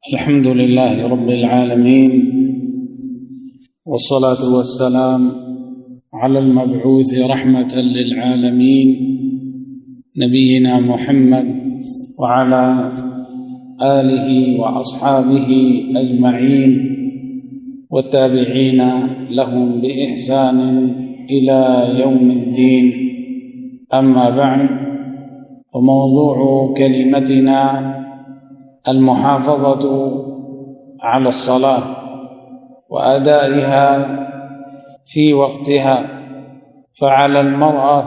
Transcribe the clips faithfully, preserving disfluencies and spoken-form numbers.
الحمد لله رب العالمين، والصلاة والسلام على المبعوث رحمة للعالمين نبينا محمد وعلى آله وأصحابه أجمعين والتابعين لهم بإحسان إلى يوم الدين. أما بعد، فموضوع كلمتنا المحافظة على الصلاة وأدائها في وقتها. فعلى المرأة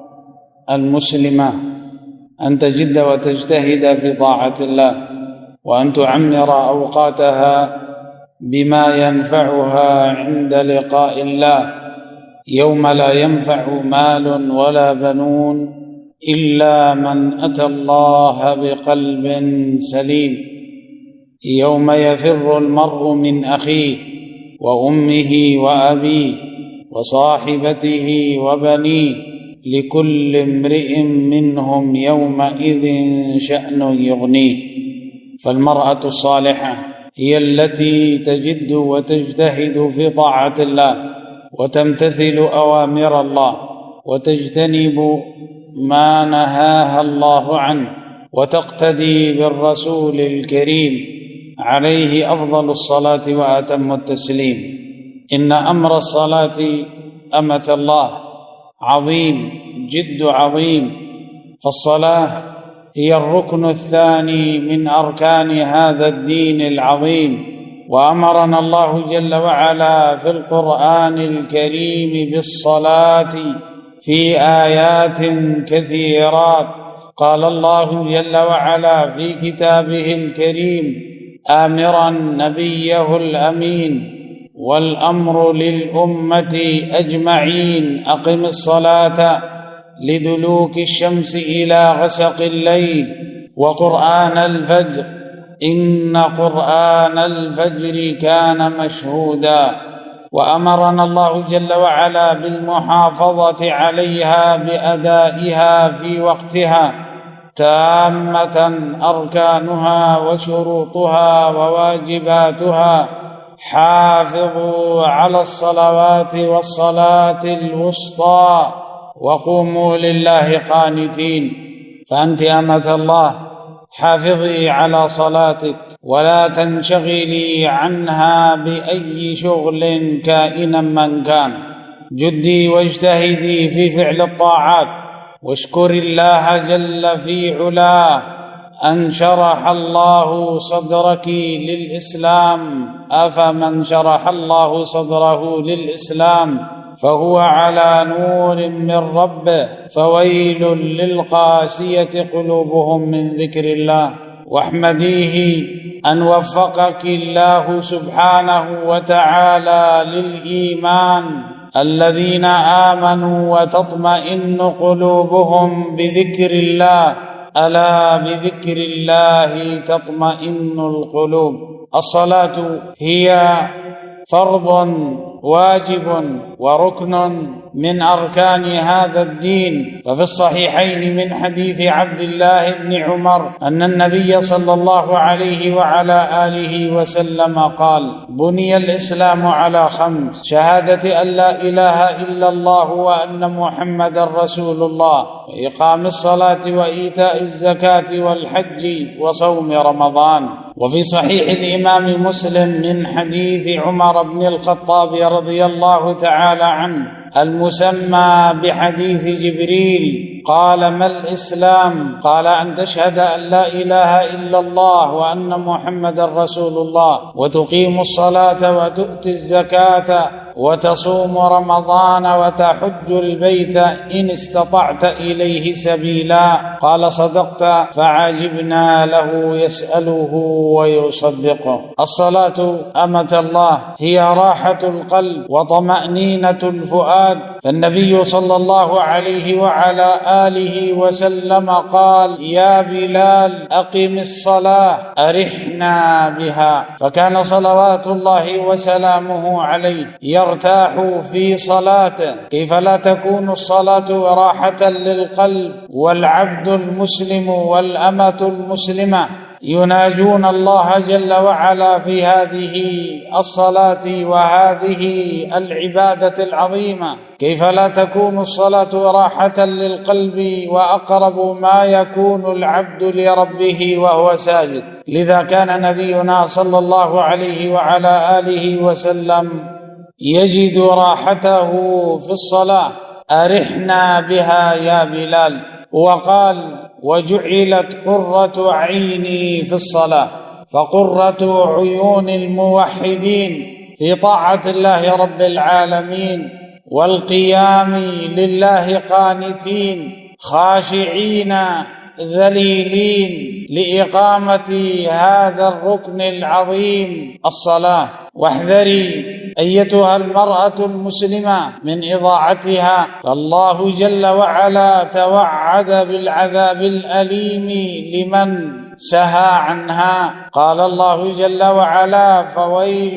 المسلمة أن تجد وتجتهد في طاعة الله، وأن تعمر أوقاتها بما ينفعها عند لقاء الله يوم لا ينفع مال ولا بنون إلا من أتى الله بقلب سليم، يوم يفر المرء من أخيه وأمه وأبيه وصاحبته وبنيه لكل امرئ منهم يومئذ شأن يغنيه. فالمرأة الصالحة هي التي تجد وتجتهد في طاعة الله وتمتثل أوامر الله وتجتنب ما نهاها الله عنه وتقتدي بالرسول الكريم عليه أفضل الصلاة وأتم التسليم. إن أمر الصلاة أمة الله عظيم، جد عظيم، فالصلاة هي الركن الثاني من أركان هذا الدين العظيم. وأمرنا الله جل وعلا في القرآن الكريم بالصلاة في آيات كثيرات. قال الله جل وعلا في كتابه الكريم آمرا نبيه الأمين والأمر للأمة أجمعين أقم الصلاة لدلوك الشمس إلى غسق الليل وقرآن الفجر إن قرآن الفجر كان مشهودا. وأمرنا الله جل وعلا بالمحافظة عليها بأدائها في وقتها تامة أركانها وشروطها وواجباتها. حافظوا على الصلوات والصلاة الوسطى وقوموا لله قانتين. فأنت أمة الله، حافظي على صلاتك ولا تنشغلي عنها بأي شغل كائنا من كان. جدي واجتهدي في فعل الطاعات واشكري الله جل في علاه أن شرح الله صدرك للإسلام. أفمن شرح الله صدره للإسلام فهو على نور من ربه فويل للقاسية قلوبهم من ذكر الله. واحمديه أن وفقك الله سبحانه وتعالى للإيمان. الذين آمنوا وتطمئن قلوبهم بذكر الله، ألا بذكر الله تطمئن القلوب. الصلاة هي فرض واجب وركن من أركان هذا الدين. ففي الصحيحين من حديث عبد الله بن عمر أن النبي صلى الله عليه وعلى آله وسلم قال: بني الإسلام على خمس: شهادة أن لا إله إلا الله وأن محمدا رسول الله، وإقام الصلاة وإيتاء الزكاة والحج وصوم رمضان. وفي صحيح الإمام مسلم من حديث عمر بن الخطاب رضي الله تعالى عنه المسمى بحديث جبريل قال: ما الإسلام؟ قال: أن تشهد أن لا إله إلا الله وأن محمدا رسول الله، وتقيم الصلاة وتؤتي الزكاة وتصوم رمضان وتحج البيت إن استطعت إليه سبيلا. قال: صدقت. فعجبنا له يسأله ويصدقه. الصلاة أمة الله هي راحة القلب وطمأنينة الفؤاد. فالنبي صلى الله عليه وعلى آله وسلم قال: يا بلال أقم الصلاة أرحنا بها. فكان صلوات الله وسلامه عليه يرتاح في صلاته. كيف لا تكون الصلاة راحة للقلب والعبد المسلم والأمة المسلمة يناجون الله جل وعلا في هذه الصلاة وهذه العبادة العظيمة. كيف لا تكون الصلاة راحة للقلب وأقرب ما يكون العبد لربه وهو ساجد؟ لذا كان نبينا صلى الله عليه وعلى آله وسلم يجد راحته في الصلاة. أرحنا بها يا بلال. وقال: وجعلت قرة عيني في الصلاة. فقرة عيون الموحدين في طاعة الله رب العالمين والقيام لله قانتين خاشعين ذليلين لإقامة هذا الركن العظيم الصلاة. واحذري أيتها المرأة المسلمة من إضاعتها، فالله جل وعلا توعد بالعذاب الأليم لمن سهى عنها. قال الله جل وعلا: فويل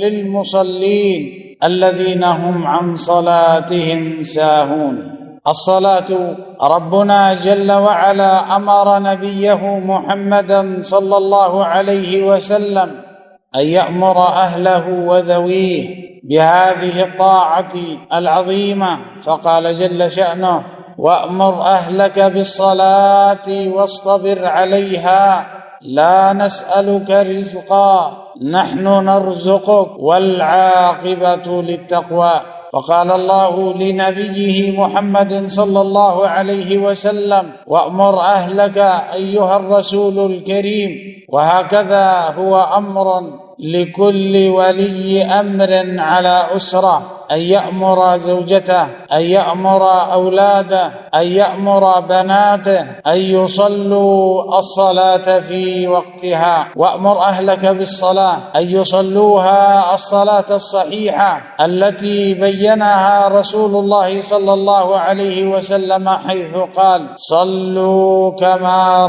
للمصلين الذين هم عن صلاتهم ساهون. الصلاة ربنا جل وعلا أمر نبيه محمدا صلى الله عليه وسلم أن يأمر أهله وذويه بهذه الطاعة العظيمة، فقال جل شأنه: وأمر أهلك بالصلاة واصطبر عليها لا نسألك رزقا نحن نرزقك والعاقبة للتقوى. وقال الله لنبيه محمد صلى الله عليه وسلم: وأمر أهلك أيها الرسول الكريم. وهكذا هو أمر لكل ولي أمر على أسرة أن يأمر زوجته، أن يأمر أولاده، أن يأمر بناته أن يصلوا الصلاة في وقتها. وأمر أهلك بالصلاة أن يصلوها الصلاة الصحيحة التي بينها رسول الله صلى الله عليه وسلم حيث قال: صلوا كما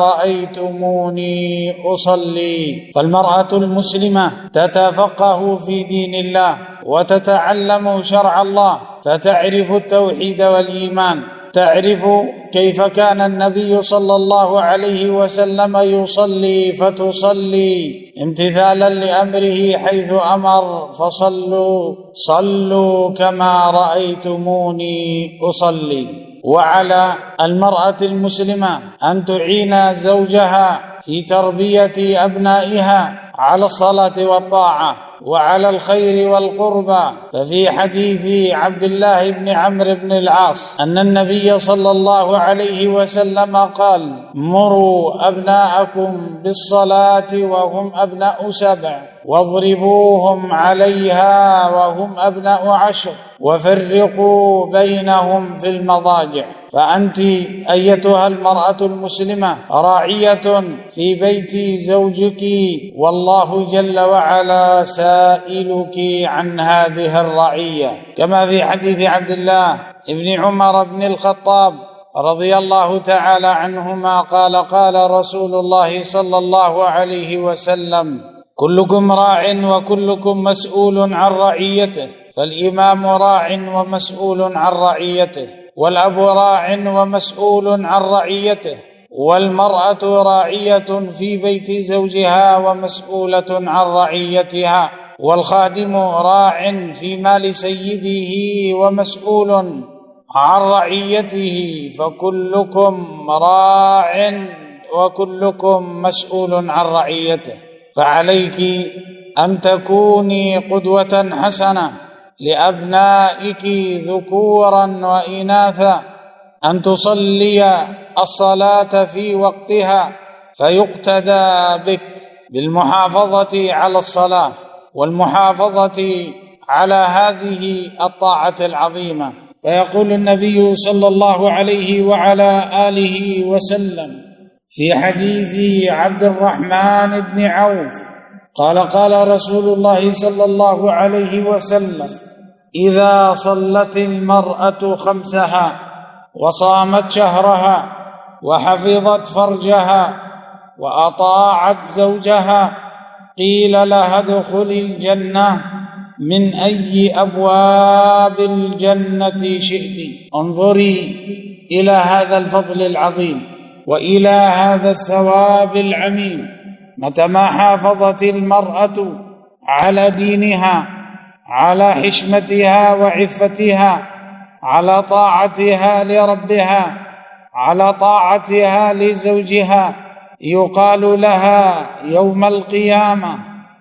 رأيتموني أصلي. فالمرأة المسلمة تتفقه في دين الله وتتعلم شرع الله، فتعرف التوحيد والإيمان، تعرف كيف كان النبي صلى الله عليه وسلم يصلي فتصلي امتثالا لأمره حيث أمر: فصلوا صلوا كما رأيتموني أصلي. وعلى المرأة المسلمة أن تعين زوجها في تربية أبنائها على الصلاة والطاعة وعلى الخير والقربى. ففي حديث عبد الله بن عمرو بن العاص أن النبي صلى الله عليه وسلم قال: مروا أبناءكم بالصلاة وهم أبناء سبع، واضربوهم عليها وهم أبناء عشر، وفرقوا بينهم في المضاجع. فأنت أيتها المرأة المسلمة راعية في بيت زوجك، والله جل وعلا سائلك عن هذه الرعية، كما في حديث عبد الله بن عمر بن الخطاب رضي الله تعالى عنهما قال: قال رسول الله صلى الله عليه وسلم: كلكم راع وكلكم مسؤول عن رعيته، فالإمام راع ومسؤول عن رعيته، والأب راع ومسؤول عن رعيته، والمرأة راعية في بيت زوجها ومسؤولة عن رعيتها، والخادم راع في مال سيده ومسؤول عن رعيته، فكلكم راع وكلكم مسؤول عن رعيته. فعليك أن تكوني قدوة حسنة لأبنائك ذكورا وإناثا، أن تصلي الصلاة في وقتها فيقتدى بك بالمحافظة على الصلاة والمحافظة على هذه الطاعة العظيمة. فيقول النبي صلى الله عليه وعلى آله وسلم في حديث عبد الرحمن بن عوف قال: قال رسول الله صلى الله عليه وسلم: إذا صلت المرأة خمسها وصامت شهرها وحفظت فرجها وأطاعت زوجها قيل لها ادخلي الجنة من أي أبواب الجنة شئت. انظري إلى هذا الفضل العظيم وإلى هذا الثواب العميم متى ما حافظت المرأة على دينها، على حشمتها وعفتها، على طاعتها لربها، على طاعتها لزوجها، يقال لها يوم القيامة: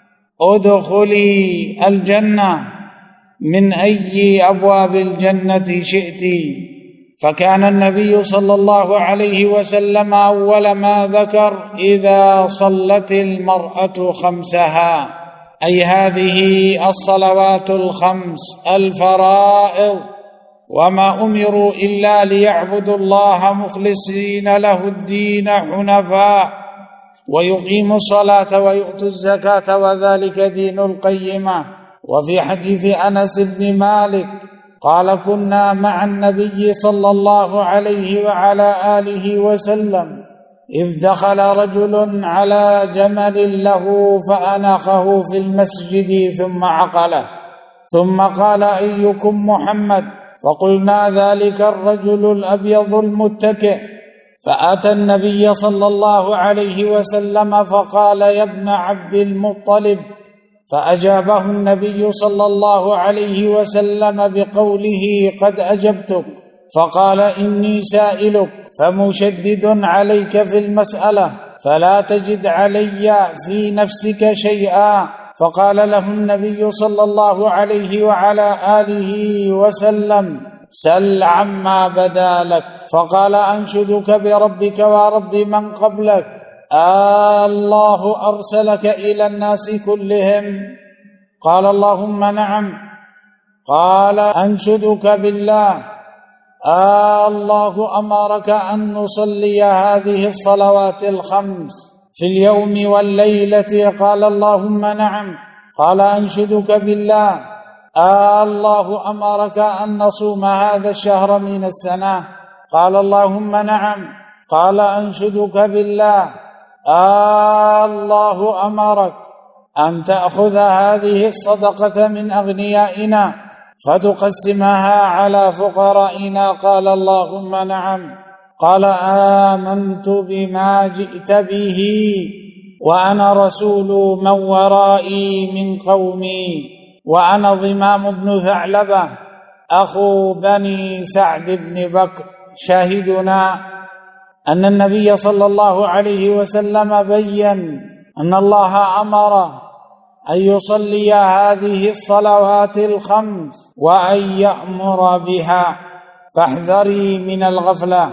ادخلي الجنة من أي أبواب الجنة شئت. فكان النبي صلى الله عليه وسلم أول ما ذكر: إذا صلت المرأة خمسها، أي هذه الصلوات الخمس الفرائض، وما أمروا إلا ليعبدوا الله مخلصين له الدين حنفاء، ويقيموا الصلاة ويؤتوا الزكاة، وذلك دين القيمة. وفي حديث أنس بن مالك قال: كنا مع النبي صلى الله عليه وعلى آله وسلم إذ دخل رجل على جمل له فأناخه في المسجد ثم عقله، ثم قال: أيكم محمد؟ فقلنا: ذلك الرجل الأبيض المتكئ. فأتى النبي صلى الله عليه وسلم فقال: يا ابن عبد المطلب. فأجابه النبي صلى الله عليه وسلم بقوله: قد أجبتك. فقال: إني سائلك فمشدد عليك في المسألة، فلا تجد علي في نفسك شيئا. فقال له النبي صلى الله عليه وعلى آله وسلم: سل عما بدا لك. فقال: أنشدك بربك ورب من قبلك، آه الله أرسلك إلى الناس كلهم؟ قال: اللهم نعم. قال: أنشدك بالله، آه الله أمرك أن نصلي هذه الصلوات الخمس في اليوم والليلة؟ قال: اللهم نعم. قال: أنشدك بالله، آه الله أمرك أن نصوم هذا الشهر من السنة؟ قال: اللهم نعم. قال: أنشدك بالله، آه الله أمرك أن تأخذ هذه الصدقة من أغنيائنا فتقسمها على فقرائنا؟ قال: اللهم نعم. قال: آمنت بما جئت به وأنا رسول من ورائي من قومي، وأنا ضمام بن ثعلبة أخو بني سعد بن بكر. شاهدنا أن النبي صلى الله عليه وسلم بين أن الله أمر أن يصلي هذه الصلوات الخمس وأن يأمر بها. فاحذري من الغفلة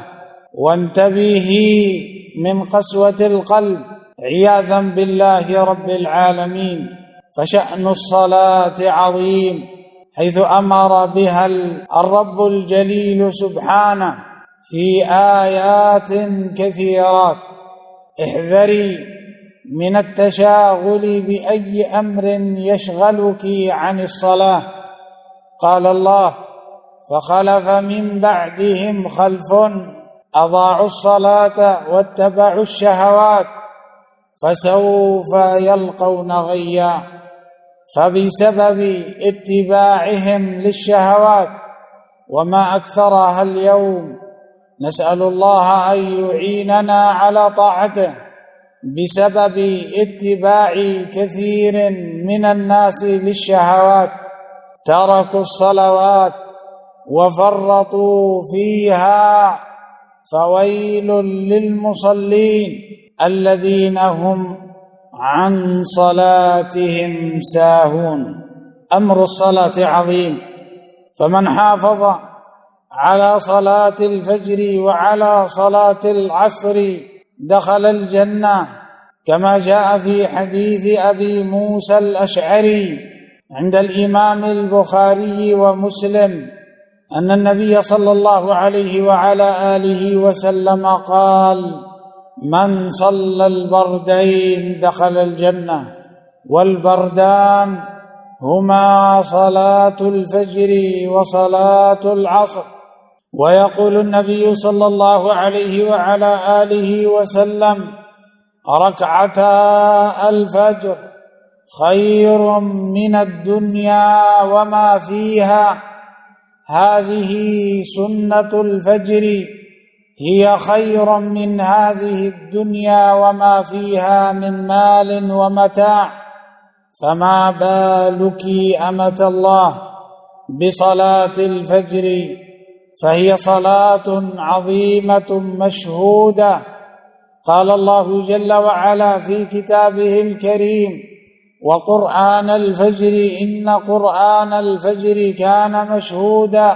وانتبهي من قسوة القلب عياذا بالله رب العالمين. فشأن الصلاة عظيم، حيث أمر بها الرب الجليل سبحانه في آيات كثيرات. احذري من التشاغل بأي أمر يشغلك عن الصلاة. قال الله: فخلف من بعدهم خلف أضاعوا الصلاة واتبعوا الشهوات فسوف يلقون غيا. فبسبب اتباعهم للشهوات، وما أكثرها اليوم، نسأل الله أن يعيننا على طاعته، بسبب اتباع كثير من الناس للشهوات تركوا الصلوات وفرطوا فيها. فويل للمصلين الذين هم عن صلاتهم ساهون. أمر الصلاة عظيم، فمن حافظ على صلاة الفجر وعلى صلاة العصر دخل الجنة، كما جاء في حديث أبي موسى الأشعري عند الإمام البخاري ومسلم أن النبي صلى الله عليه وعلى آله وسلم قال: من صلى البردين دخل الجنة، والبردان هما صلاة الفجر وصلاة العصر. ويقول النبي صلى الله عليه وعلى آله وسلم: ركعتا الفجر خير من الدنيا وما فيها. هذه سنة الفجر، هي خير من هذه الدنيا وما فيها من مال ومتاع، فما بالك أمة الله بصلاة الفجر، فهي صلاة عظيمة مشهودة. قال الله جل وعلا في كتابه الكريم: وقرآن الفجر إن قرآن الفجر كان مشهودا،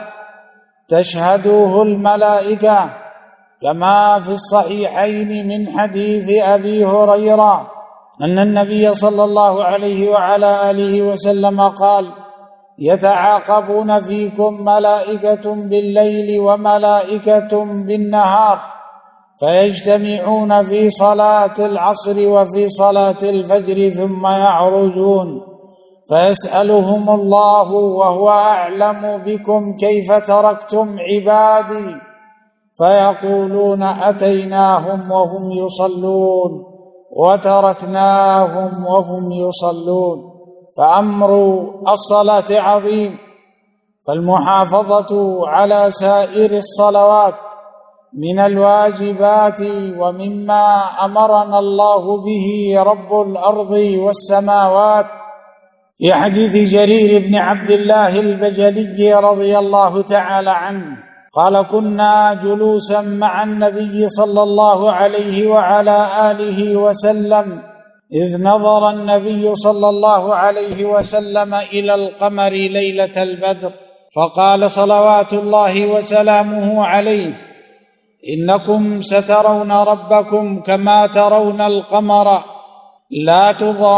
تشهده الملائكة، كما في الصحيحين من حديث أبي هريرة أن النبي صلى الله عليه وعلى آله وسلم قال: يتعاقبون فيكم ملائكة بالليل وملائكة بالنهار، فيجتمعون في صلاة العصر وفي صلاة الفجر ثم يعرجون، فيسألهم الله وهو أعلم بكم كيف تركتم عبادي، فيقولون: أتيناهم وهم يصلون وتركناهم وهم يصلون. فأمر الصلاة عظيم، فالمحافظة على سائر الصلوات من الواجبات ومما أمرنا الله به رب الأرض والسماوات. في حديث جرير بن عبد الله البجلي رضي الله تعالى عنه قال: كنا جلوسا مع النبي صلى الله عليه وعلى آله وسلم إذ نظر النبي صلى الله عليه وسلم إلى القمر ليلة البدر، فقال صلوات الله وسلامه عليه: إنكم سترون ربكم كما ترون القمر، لا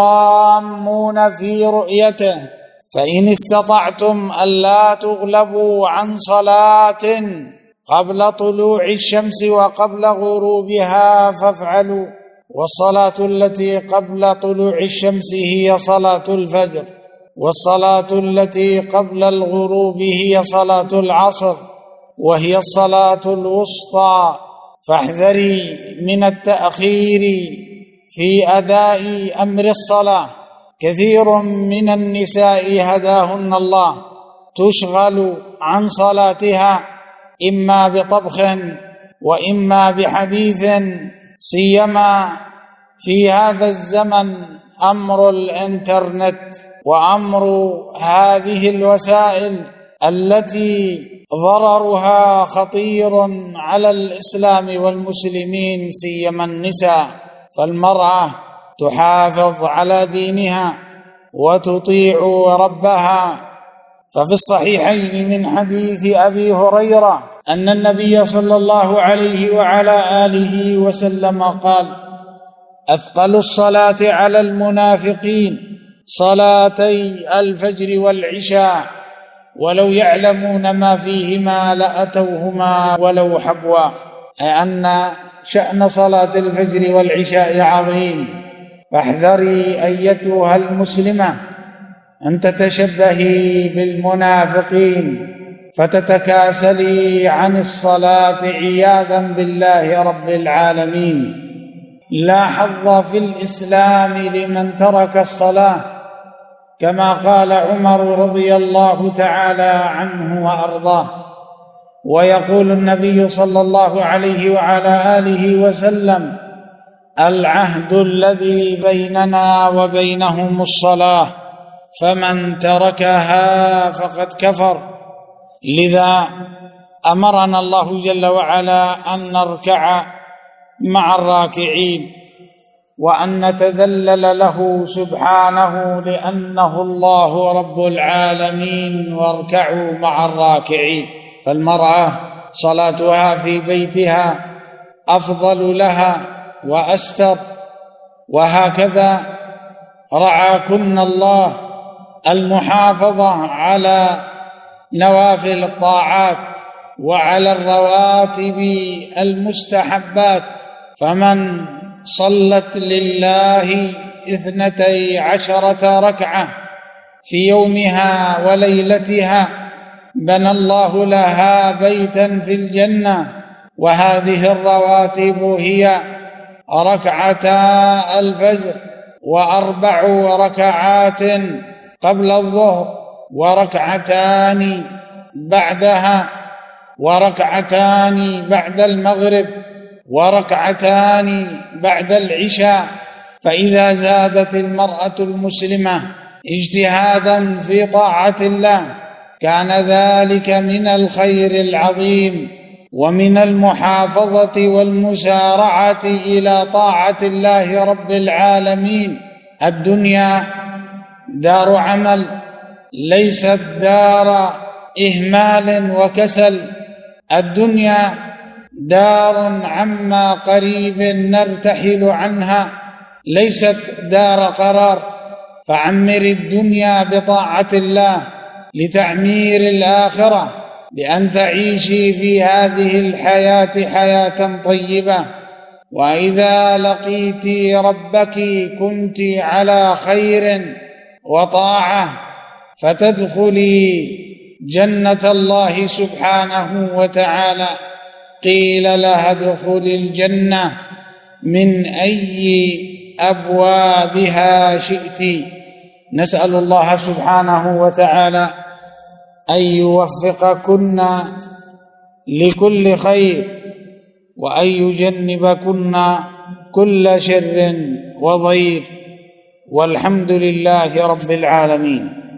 تضامون في رؤيته، فإن استطعتم ألا تغلبوا عن صلاة قبل طلوع الشمس وقبل غروبها فافعلوا. والصلاة التي قبل طلوع الشمس هي صلاة الفجر، والصلاة التي قبل الغروب هي صلاة العصر، وهي الصلاة الوسطى، فاحذري من التأخير في أداء أمر الصلاة. كثير من النساء هداهن الله تشغل عن صلاتها إما بطبخ وإما بحديث، سيما في هذا الزمن أمر الإنترنت وأمر هذه الوسائل التي ضررها خطير على الإسلام والمسلمين، سيما النساء. فالمرأة تحافظ على دينها وتطيع ربها. ففي الصحيحين من حديث أبي هريرة أن النبي صلى الله عليه وعلى آله وسلم قال: أثقل الصلاة على المنافقين صلاتي الفجر والعشاء، ولو يعلمون ما فيهما لأتوهما ولو حبوا. أي أن شأن صلاة الفجر والعشاء عظيم، فاحذري أيتها المسلمة أن تتشبهي بالمنافقين فتتكاسلي عن الصلاة عياذا بالله رب العالمين. لا حظ في الإسلام لمن ترك الصلاة، كما قال عمر رضي الله تعالى عنه وأرضاه. ويقول النبي صلى الله عليه وعلى آله وسلم: العهد الذي بيننا وبينهم الصلاة، فمن تركها فقد كفر. لذا أمرنا الله جل وعلا أن نركع مع الراكعين وأن نتذلل له سبحانه، لأنه الله رب العالمين، واركعوا مع الراكعين. فالمرأة صلاتها في بيتها أفضل لها وأستر، وهكذا رعاكن الله المحافظة على نوافل الطاعات وعلى الرواتب المستحبات. فمن صلت لله اثنتي عشرة ركعة في يومها وليلتها بنى الله لها بيتا في الجنة. وهذه الرواتب هي ركعتا الفجر، وأربع ركعات قبل الظهر، وركعتان بعدها، وركعتان بعد المغرب وركعتان بعد العشاء. فإذا زادت المرأة المسلمة اجتهادا في طاعة الله كان ذلك من الخير العظيم ومن المحافظة والمسارعة إلى طاعة الله رب العالمين. الدنيا دار عمل، ليست دار إهمال وكسل. الدنيا دار عما قريب نرتحل عنها، ليست دار قرار. فعمر الدنيا بطاعة الله لتعمير الآخرة، بأن تعيشي في هذه الحياة حياة طيبة. وإذا لقيت ربك كنت على خير وطاعة، فتدخلي جنة الله سبحانه وتعالى. قيل لها ادخل الجنة من أي أبوابها شئت. نسأل الله سبحانه وتعالى أن يوفقكن لكل خير، وأن يجنبكن كل شر وضير، والحمد لله رب العالمين.